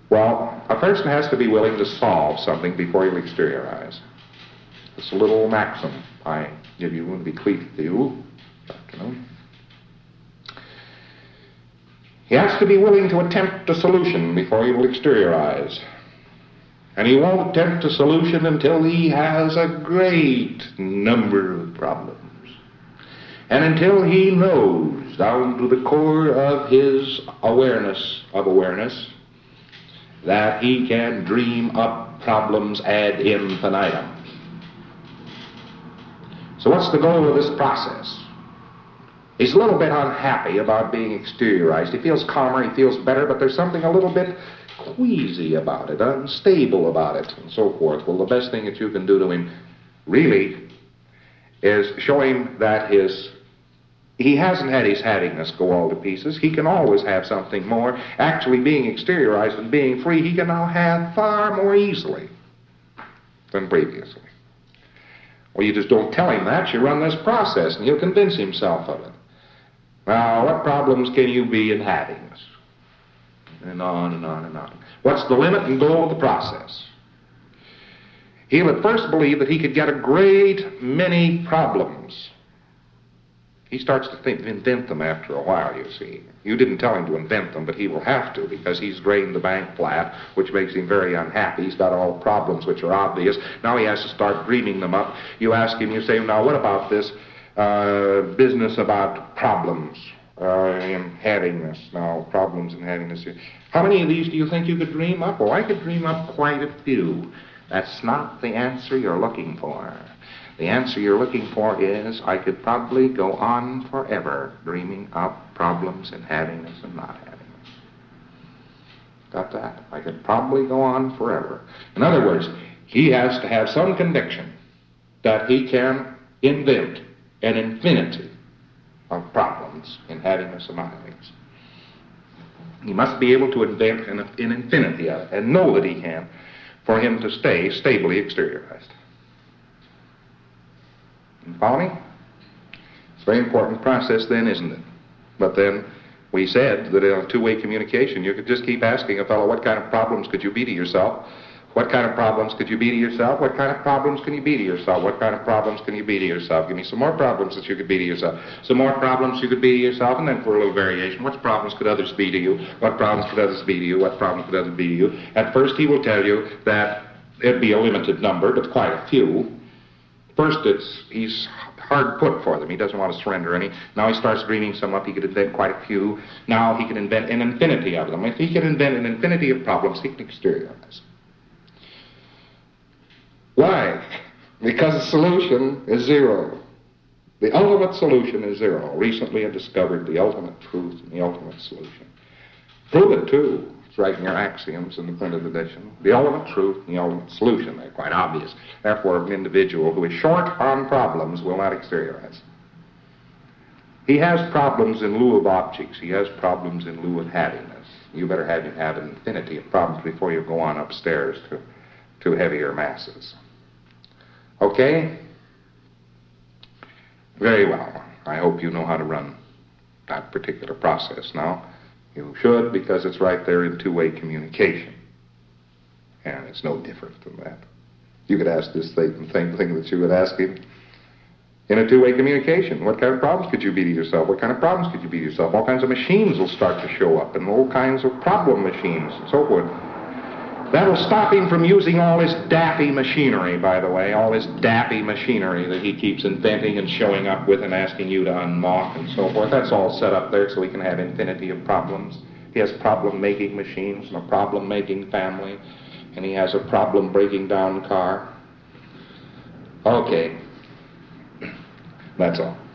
Well, a person has to be willing to solve something before he'll exteriorize. It's a little maxim I give you and bequeath to you. He has to be willing to attempt a solution before he will exteriorize. And he won't attempt a solution until he has a great number of problems. And until he knows down to the core of his awareness that he can dream up problems ad infinitum. So what's the goal of this process? He's a little bit unhappy about being exteriorized. He feels calmer, he feels better, but there's something a little bit queasy about it, unstable about it, and so forth. Well, the best thing that you can do to him, really, is show him that he hasn't had his happiness go all to pieces. He can always have something more. Actually, being exteriorized and being free, he can now have far more easily than previously. Well, you just don't tell him that. You run this process, and he'll convince himself of it. Now, what problems can you be in happiness? And on and on and on. What's the limit and goal of the process? He'll at first believe that he could get a great many problems. He starts to invent them after a while, you see. You didn't tell him to invent them, but he will have to, because he's drained the bank flat, which makes him very unhappy. He's got all the problems which are obvious. Now he has to start dreaming them up. You ask him, you say, now what about this business about problems in happiness? Now, problems in happiness. How many of these do you think you could dream up? Oh, I could dream up quite a few. That's not the answer you're looking for. The answer you're looking for is, I could probably go on forever dreaming up problems in happiness and not happiness. Got that? I could probably go on forever. In other words, he has to have some conviction that he can invent an infinity of problems in happiness and not happiness. He must be able to invent an infinity of it and know that he can for him to stay stably exteriorized. You follow me? It's a very important process then, isn't it? But then we said that in a two-way communication, you could just keep asking a fellow, what kind of problems could you be to yourself? What kind of problems could you be to yourself? What kind of problems can you be to yourself? What kind of problems can you be to yourself? Give me some more problems that you could be to yourself. Some more problems you could be to yourself, and then for a little variation, what problems could others be to you? What problems could others be to you? What problems could others be to you? At first he will tell you that it'd be a limited number, but quite a few. First, he's hard put for them. He doesn't want to surrender any. Now he starts dreaming some up. He could invent quite a few. Now he can invent an infinity of them. If he can invent an infinity of problems, he can exteriorize. Why? Because the solution is zero. The ultimate solution is zero. Recently I discovered the ultimate truth and the ultimate solution. Prove it, too. It's right in your axioms in the printed edition. The ultimate truth and the ultimate solution. They're quite obvious. Therefore, an individual who is short on problems will not exteriorize. He has problems in lieu of objects. He has problems in lieu of happiness. You better have him have an infinity of problems before you go on upstairs to heavier masses. Okay? Very well. I hope you know how to run that particular process now. You should, because it's right there in two-way communication. And it's no different than that. You could ask this same thing that you would ask him in a two-way communication. What kind of problems could you be to yourself? What kind of problems could you be to yourself? All kinds of machines will start to show up, and all kinds of problem machines and so forth. That'll stop him from using all this daffy machinery, by the way, all this daffy machinery that he keeps inventing and showing up with and asking you to unmock and so forth. That's all set up there so he can have infinity of problems. He has problem-making machines and a problem-making family, and he has a problem-breaking down car. Okay. That's all.